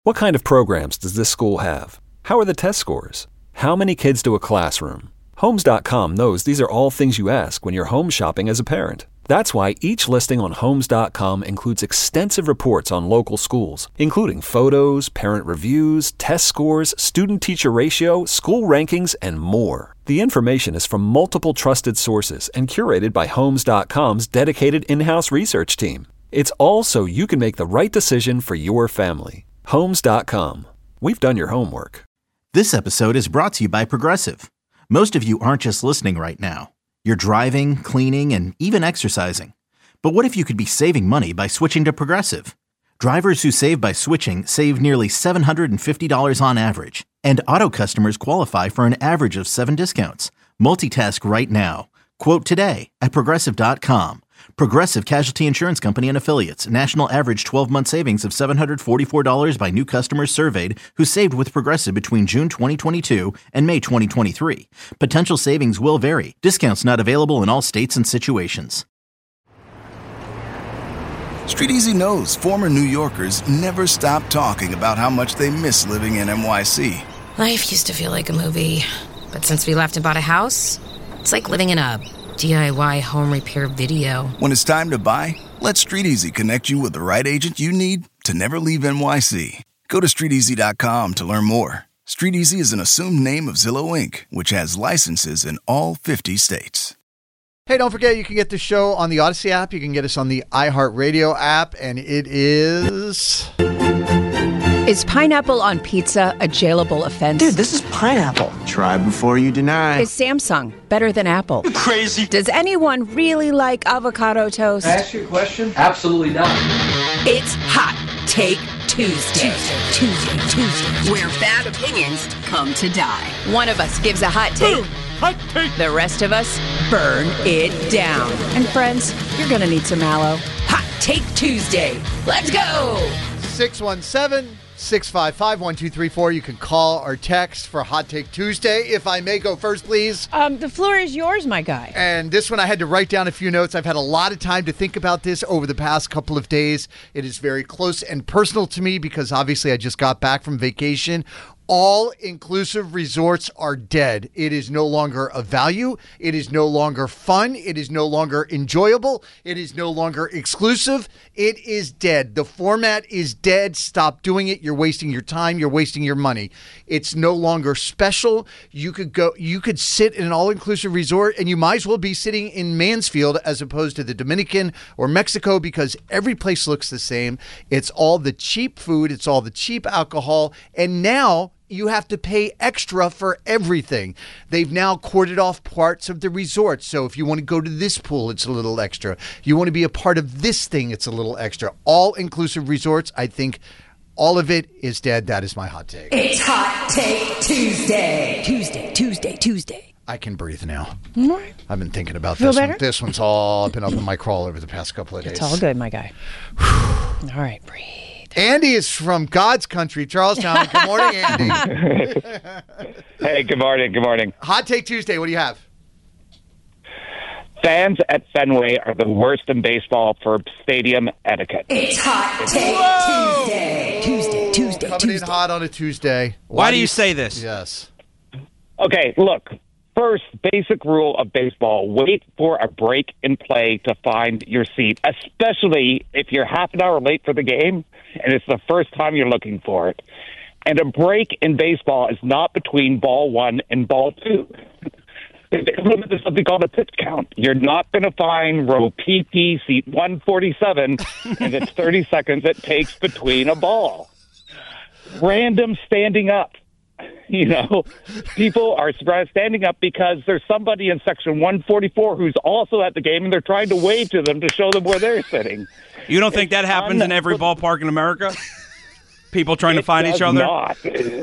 What kind of programs does this school have? How are the test scores? How many kids do a classroom? Homes.com knows these are all things you ask when you're home shopping as a parent. That's why each listing on Homes.com includes extensive reports on local schools, including photos, parent reviews, test scores, student-teacher ratio, school rankings, and more. The information is from multiple trusted sources and curated by Homes.com's dedicated in-house research team. It's all so you can make the right decision for your family. Homes.com. We've done your homework. This episode is brought to you by Progressive. Most of you aren't just listening right now. You're driving, cleaning, and even exercising. But what if you could be saving money by switching to Progressive? Drivers who save by switching save nearly $750 on average. And auto customers qualify for an average of 7 discounts. Multitask right now. Quote today at Progressive.com. Progressive Casualty Insurance Company and Affiliates. National average 12-month savings of $744 by new customers surveyed who saved with Progressive between June 2022 and May 2023. Potential savings will vary. Discounts not available in all states and situations. StreetEasy knows former New Yorkers never stop talking about how much they miss living in NYC. Life used to feel like a movie, but since we left and bought a house, it's like living in a DIY home repair video. When it's time to buy, let StreetEasy connect you with the right agent you need to never leave NYC. Go to StreetEasy.com to learn more. StreetEasy is an assumed name of Zillow Inc., which has licenses in all 50 states. Hey, don't forget you can get the show on the Odyssey app. You can get us on the iHeartRadio app, and it is... Is pineapple on pizza a jailable offense? Dude, this is pineapple. Try before you deny. Is Samsung better than Apple? You're crazy. Does anyone really like avocado toast? Can I ask you a question? Absolutely not. It's Hot Take Tuesday, where bad opinions come to die. One of us gives a hot take. Hot take. The rest of us burn it down. And friends, you're going to need some aloe. Hot Take Tuesday. Let's go. 617-655-1234. You can call or text for Hot Take Tuesday. If I may go first, please. The floor is yours, my guy. And this one I had to write down a few notes. I've had a lot of time to think about this over the past couple of days. It is very close and personal to me because obviously I just got back from vacation. All-inclusive resorts are dead. It is no longer a value. It is no longer fun. It is no longer enjoyable. It is no longer exclusive. It is dead. The format is dead. Stop doing it. You're wasting your time. You're wasting your money. It's no longer special. You could sit in an all-inclusive resort and you might as well be sitting in Mansfield as opposed to the Dominican or Mexico because every place looks the same. It's all the cheap food. It's all the cheap alcohol. And now you have to pay extra for everything. They've now corded off parts of the resort. So if you want to go to this pool, it's a little extra. You want to be a part of this thing, it's a little extra. All-inclusive resorts, I think all of it is dead. That is my hot take. It's Hot Take Tuesday. Tuesday. I can breathe now. All right. I've been thinking about Feel this better? one. This one's all been up in my crawl over the past couple of days. It's all good, my guy. All right, breathe. Andy is from God's country, Charlestown. Good morning, Andy. Hey, good morning. Good morning. Hot Take Tuesday. What do you have? Fans at Fenway are the worst in baseball for stadium etiquette. It's Hot Take Tuesday. Coming in hot on a Tuesday. Why do you say this? Yes. Okay, look. First, basic rule of baseball, wait for a break in play to find your seat, especially if you're half an hour late for the game and it's the first time you're looking for it. And a break in baseball is not between ball one and ball two. There's something called a pitch count. You're not going to find row PP, seat 147, and it's 30 seconds it takes between a ball. Random standing up. You know, people are standing up because there's somebody in section 144 who's also at the game, and they're trying to wave to them to show them where they're sitting. You don't think that happens in every ballpark in America? People trying to find each other? Not.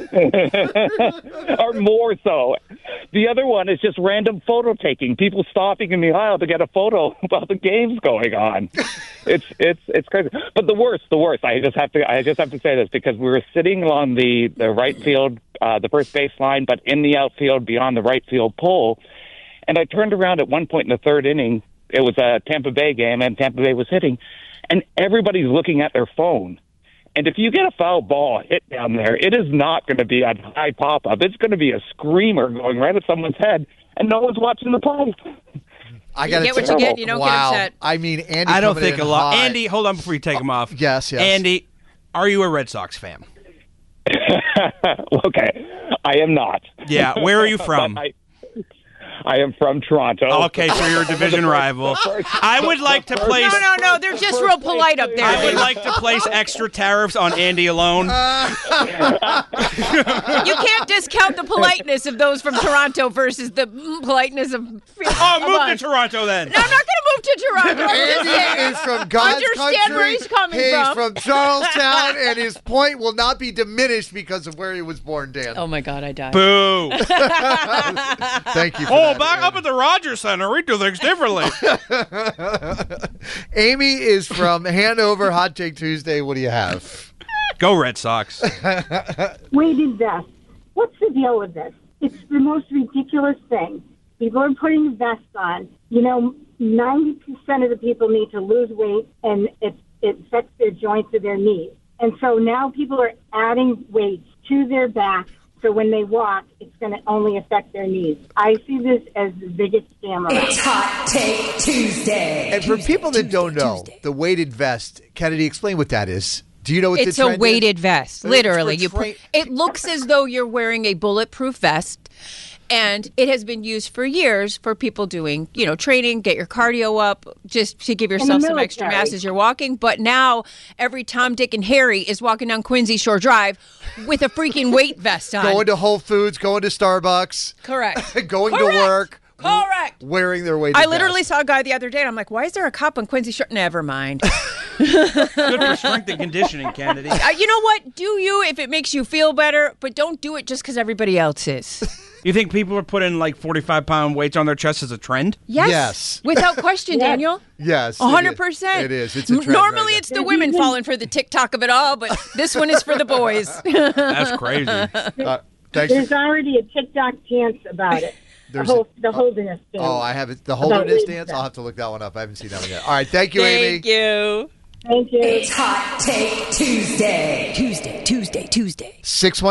Or more so. The other one is just random photo taking. People stopping in the aisle to get a photo while the game's going on. It's crazy. But the worst. I just have to say this because we were sitting on the right field, the first base line, but in the outfield beyond the right field pole. And I turned around at one point in the third inning. It was a Tampa Bay game, and Tampa Bay was hitting, and everybody's looking at their phone. And if you get a foul ball hit down there, it is not going to be a high pop-up. It's going to be a screamer going right at someone's head, and no one's watching the play. I got get what you get. You don't get upset. I mean, Andy. I don't think a lot. Andy, hold on before you take him off. Yes. Andy, are you a Red Sox fan? Okay, I am not. Yeah, where are you from? I am from Toronto. Okay, so you're a division rival. I would like to place... No, they're just real polite up there. I would like to place extra tariffs on Andy alone. You can't discount the politeness of those from Toronto versus the politeness of... move to Toronto then. No, I'm not going to move to Toronto. Andy is from God's Understand country. where he's coming He's from. from Charlestown, and his point will not be diminished because of where he was born, Dan. Oh, my God, I died. Boo. Thank you for that, back Andy. up at the Rogers Center, we do things differently. Amy is from Hanover. Hot Take Tuesday. What do you have? Go Red Sox. Weighted vest. What's the deal with this? It's the most ridiculous thing. People are putting vests on. 90% of the people need to lose weight, and it affects their joints of their knees. And so now people are adding weights to their back, so when they walk, it's going to only affect their knees. I see this as the biggest scam around. It's Hot Take Tuesday. And for people that don't know, the weighted vest, Kennedy, explain what that is. Do you know what it's the trend a weighted is? vest, literally. It looks as though you're wearing a bulletproof vest, and it has been used for years for people doing, training, get your cardio up, just to give yourself some extra mass as you're walking. But now every Tom, Dick, and Harry is walking down Quincy Shore Drive with a freaking weight vest on. Going to Whole Foods, going to Starbucks. Correct. Going to work. Correct. Wearing their weighted I vest. literally saw a guy the other day, and I'm like, why is there a cop on Quincy Shore? Never mind. Good for strength and conditioning, Kennedy. You know what? Do you if it makes you feel better, but don't do it just because everybody else is. You think people are putting 45-pound weights on their chest as a trend? Yes. Without question, Daniel. Yes. 100%. It is. It's a trend. Normally it's the women falling for the TikTok of it all, but this one is for the boys. That's crazy. There's already a TikTok dance about it. The holderness dance. Oh, I have it. The holderness dance? I'll have to look that one up. I haven't seen that one yet. All right. Thank you, Amy. Thank you. Thank you. It's Hot Take Tuesday. Tuesday.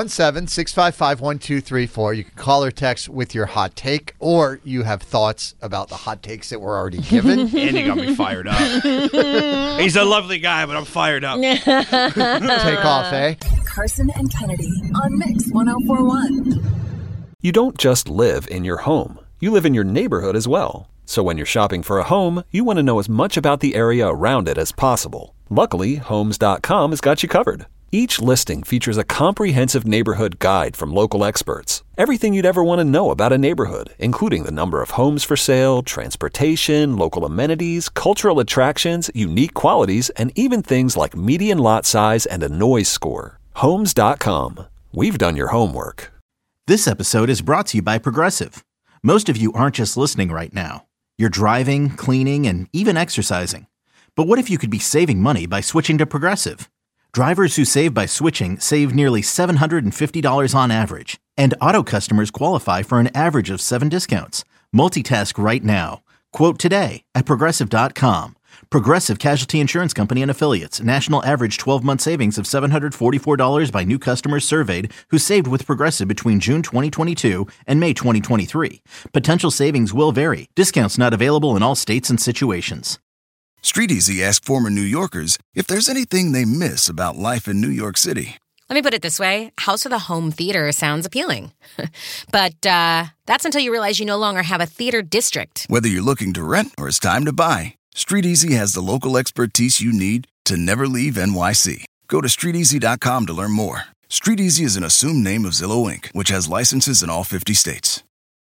617-655-1234. You can call or text with your hot take, or you have thoughts about the hot takes that were already given. Andy got me fired up. He's a lovely guy, but I'm fired up. Take off, eh? Carson and Kennedy on Mix 104.1. You don't just live in your home. You live in your neighborhood as well. So when you're shopping for a home, you want to know as much about the area around it as possible. Luckily, Homes.com has got you covered. Each listing features a comprehensive neighborhood guide from local experts. Everything you'd ever want to know about a neighborhood, including the number of homes for sale, transportation, local amenities, cultural attractions, unique qualities, and even things like median lot size and a noise score. Homes.com. We've done your homework. This episode is brought to you by Progressive. Most of you aren't just listening right now. You're driving, cleaning, and even exercising. But what if you could be saving money by switching to Progressive? Drivers who save by switching save nearly $750 on average. And auto customers qualify for an average of 7 discounts. Multitask right now. Quote today at Progressive.com. Progressive Casualty Insurance Company and Affiliates. National average 12-month savings of $744 by new customers surveyed who saved with Progressive between June 2022 and May 2023. Potential savings will vary. Discounts not available in all states and situations. StreetEasy asked former New Yorkers if there's anything they miss about life in New York City. Let me put it this way. House with a home theater sounds appealing. But that's until you realize you no longer have a theater district. Whether you're looking to rent or it's time to buy, StreetEasy has the local expertise you need to never leave NYC. Go to StreetEasy.com to learn more. StreetEasy is an assumed name of Zillow Inc., which has licenses in all 50 states.